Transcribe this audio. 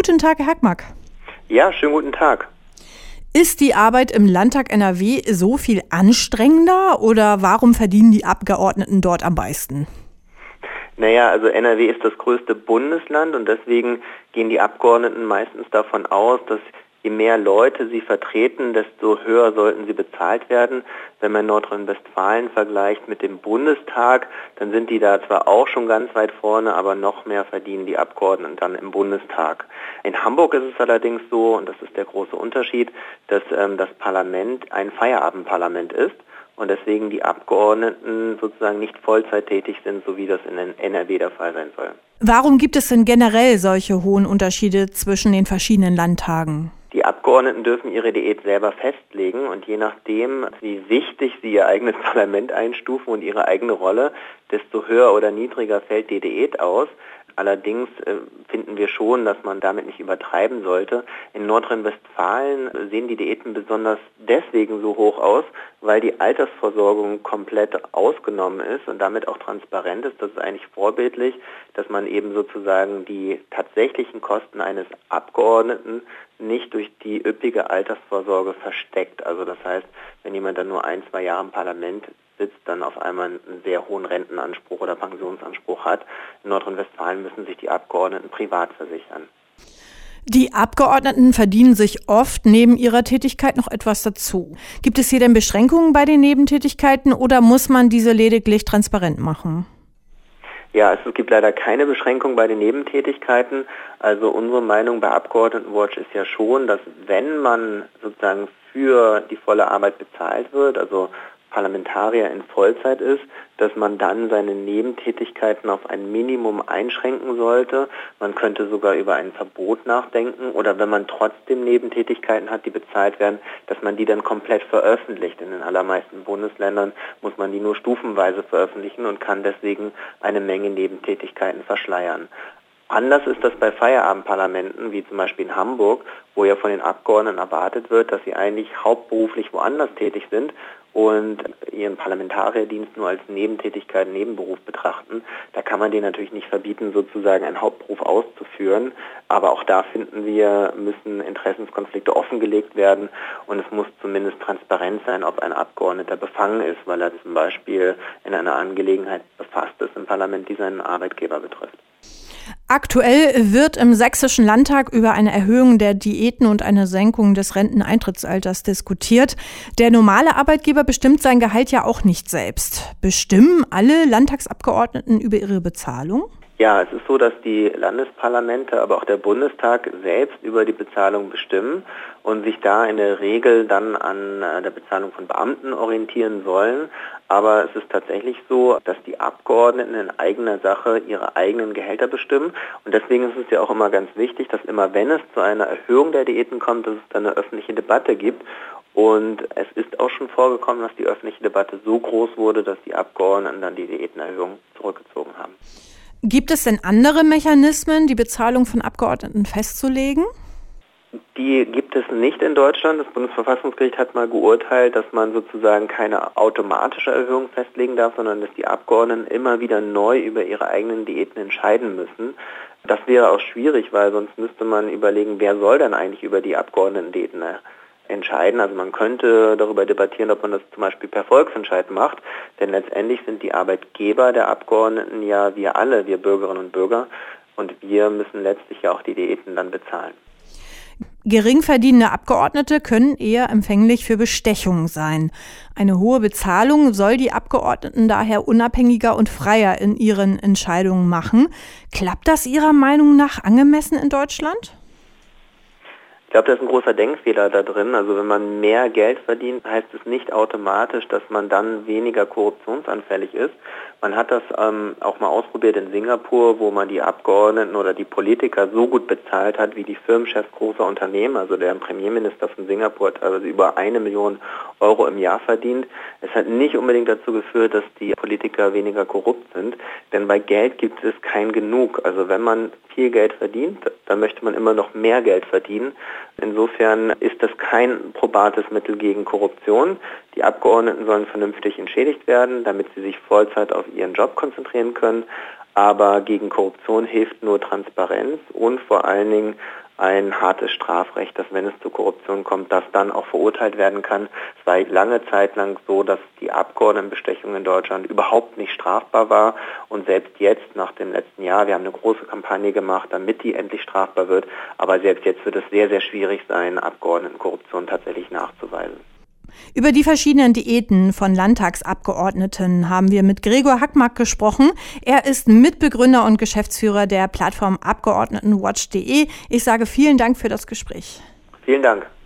Guten Tag, Herr Hackmack. Ja, schönen guten Tag. Ist die Arbeit im Landtag NRW so viel anstrengender oder warum verdienen die Abgeordneten dort am meisten? Naja, also NRW ist das größte Bundesland und deswegen gehen die Abgeordneten meistens davon aus, dass je mehr Leute sie vertreten, desto höher sollten sie bezahlt werden. Wenn man Nordrhein-Westfalen vergleicht mit dem Bundestag, dann sind die da zwar auch schon ganz weit vorne, aber noch mehr verdienen die Abgeordneten dann im Bundestag. In Hamburg ist es allerdings so, und das ist der große Unterschied, dass das Parlament ein Feierabendparlament ist und deswegen die Abgeordneten sozusagen nicht Vollzeit tätig sind, so wie das in NRW der Fall sein soll. Warum gibt es denn generell solche hohen Unterschiede zwischen den verschiedenen Landtagen? Die Abgeordneten dürfen ihre Diät selber festlegen und je nachdem, wie wichtig sie ihr eigenes Parlament einstufen und ihre eigene Rolle, desto höher oder niedriger fällt die Diät aus. Allerdings finden wir schon, dass man damit nicht übertreiben sollte. In Nordrhein-Westfalen sehen die Diäten besonders deswegen so hoch aus, weil die Altersversorgung komplett ausgenommen ist und damit auch transparent ist. Das ist eigentlich vorbildlich, dass man eben sozusagen die tatsächlichen Kosten eines Abgeordneten nicht durch die üppige Altersvorsorge versteckt. Also das heißt, wenn jemand dann nur 1-2 Jahre im Parlament sitzt, dann auf einmal einen sehr hohen Rentenanspruch oder Pensionsanspruch hat. In Nordrhein-Westfalen müssen sich die Abgeordneten privat versichern. Die Abgeordneten verdienen sich oft neben ihrer Tätigkeit noch etwas dazu. Gibt es hier denn Beschränkungen bei den Nebentätigkeiten oder muss man diese lediglich transparent machen? Ja, es gibt leider keine Beschränkung bei den Nebentätigkeiten. Also unsere Meinung bei Abgeordnetenwatch ist ja schon, dass wenn man sozusagen für die volle Arbeit bezahlt wird, also Parlamentarier in Vollzeit ist, dass man dann seine Nebentätigkeiten auf ein Minimum einschränken sollte. Man könnte sogar über ein Verbot nachdenken oder wenn man trotzdem Nebentätigkeiten hat, die bezahlt werden, dass man die dann komplett veröffentlicht. In den allermeisten Bundesländern muss man die nur stufenweise veröffentlichen und kann deswegen eine Menge Nebentätigkeiten verschleiern. Anders ist das bei Feierabendparlamenten, wie zum Beispiel in Hamburg, wo ja von den Abgeordneten erwartet wird, dass sie eigentlich hauptberuflich woanders tätig sind und ihren Parlamentarierdienst nur als Nebentätigkeit, Nebenberuf betrachten. Da kann man denen natürlich nicht verbieten, sozusagen einen Hauptberuf auszuführen. Aber auch da finden wir, müssen Interessenskonflikte offengelegt werden und es muss zumindest transparent sein, ob ein Abgeordneter befangen ist, weil er zum Beispiel in einer Angelegenheit befasst ist im Parlament, die seinen Arbeitgeber betrifft. Aktuell wird im Sächsischen Landtag über eine Erhöhung der Diäten und eine Senkung des Renteneintrittsalters diskutiert. Der normale Arbeitgeber bestimmt sein Gehalt ja auch nicht selbst. Bestimmen alle Landtagsabgeordneten über ihre Bezahlung? Ja, es ist so, dass die Landesparlamente, aber auch der Bundestag selbst über die Bezahlung bestimmen und sich da in der Regel dann an der Bezahlung von Beamten orientieren sollen. Aber es ist tatsächlich so, dass die Abgeordneten in eigener Sache ihre eigenen Gehälter bestimmen. Und deswegen ist es ja auch immer ganz wichtig, dass immer wenn es zu einer Erhöhung der Diäten kommt, dass es dann eine öffentliche Debatte gibt. Und es ist auch schon vorgekommen, dass die öffentliche Debatte so groß wurde, dass die Abgeordneten dann die Diätenerhöhung zurückgezogen haben. Gibt es denn andere Mechanismen, die Bezahlung von Abgeordneten festzulegen? Die gibt es nicht in Deutschland. Das Bundesverfassungsgericht hat mal geurteilt, dass man sozusagen keine automatische Erhöhung festlegen darf, sondern dass die Abgeordneten immer wieder neu über ihre eigenen Diäten entscheiden müssen. Das wäre auch schwierig, weil sonst müsste man überlegen, wer soll denn eigentlich über die Abgeordnetendiäten entscheiden. Also man könnte darüber debattieren, ob man das zum Beispiel per Volksentscheid macht, denn letztendlich sind die Arbeitgeber der Abgeordneten ja wir alle, wir Bürgerinnen und Bürger, und wir müssen letztlich ja auch die Diäten dann bezahlen. Geringverdienende Abgeordnete können eher empfänglich für Bestechung sein. Eine hohe Bezahlung soll die Abgeordneten daher unabhängiger und freier in ihren Entscheidungen machen. Klappt das Ihrer Meinung nach angemessen in Deutschland? Ich glaube, da ist ein großer Denkfehler da drin. Also wenn man mehr Geld verdient, heißt es nicht automatisch, dass man dann weniger korruptionsanfällig ist. Man hat das auch mal ausprobiert in Singapur, wo man die Abgeordneten oder die Politiker so gut bezahlt hat wie die Firmenchefs großer Unternehmen. Also der Premierminister von Singapur hat also über 1 Million Euro im Jahr verdient. Es hat nicht unbedingt dazu geführt, dass die Politiker weniger korrupt sind, denn bei Geld gibt es kein Genug. Also wenn man viel Geld verdient, dann möchte man immer noch mehr Geld verdienen. Insofern ist das kein probates Mittel gegen Korruption. Die Abgeordneten sollen vernünftig entschädigt werden, damit sie sich Vollzeit auf ihren Job konzentrieren können. Aber gegen Korruption hilft nur Transparenz und vor allen Dingen ein hartes Strafrecht, dass wenn es zu Korruption kommt, das dann auch verurteilt werden kann. Es war lange Zeit lang so, dass die Abgeordnetenbestechung in Deutschland überhaupt nicht strafbar war und selbst jetzt nach dem letzten Jahr, wir haben eine große Kampagne gemacht, damit die endlich strafbar wird, aber selbst jetzt wird es sehr, sehr schwierig sein, Abgeordnetenkorruption tatsächlich nachzuweisen. Über die verschiedenen Diäten von Landtagsabgeordneten haben wir mit Gregor Hackmack gesprochen. Er ist Mitbegründer und Geschäftsführer der Plattform Abgeordnetenwatch.de. Ich sage vielen Dank für das Gespräch. Vielen Dank.